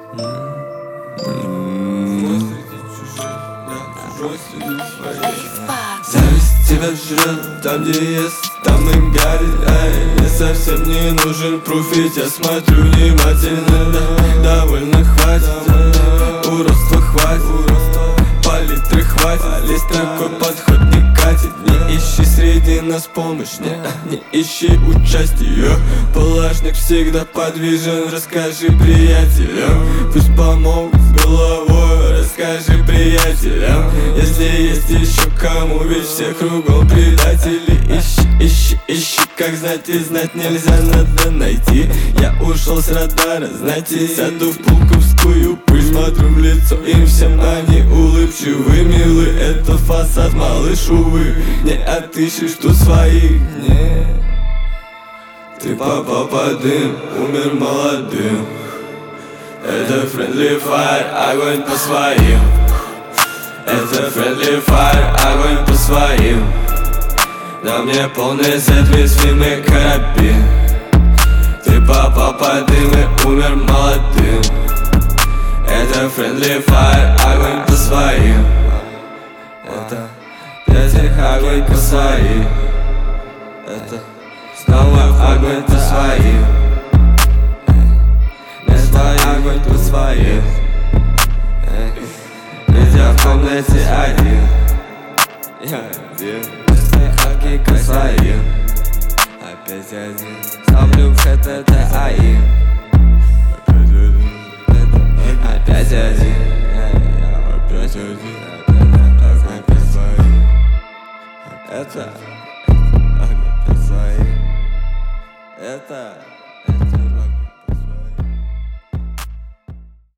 Зависть тебя жрет, там где ест, там и горит. Я совсем не нужен пруфить, я смотрю внимательно. Довольно хватит, уродства хватит, палитры хватит. Здесь такой подход не катит. Не ищи среди нас помощь, не ищи участия. Палашник всегда подвижен, расскажи приятелям. Пусть помогут с головой, расскажи приятелям. Если есть еще кому, ведь все кругом предатели. Ищи, как знать и знать нельзя, надо найти. Я ушел с радара, знаете, сяду в пулковскую пыль. Смотрю в лицо им всем, они улыбчивы, милы. Это фасад, малыш, увы, не отыщешь тут своих, не. Ты попал под дым, умер молодым. Это friendly fire, огонь по своим. Это friendly fire, огонь по своим. На мне полный сет, весьмый карабин. Ты попал под дым и умер молодым. Это friendly fire, огонь по своим. Это пятик, огонь по своим. Это снова огонь по своим.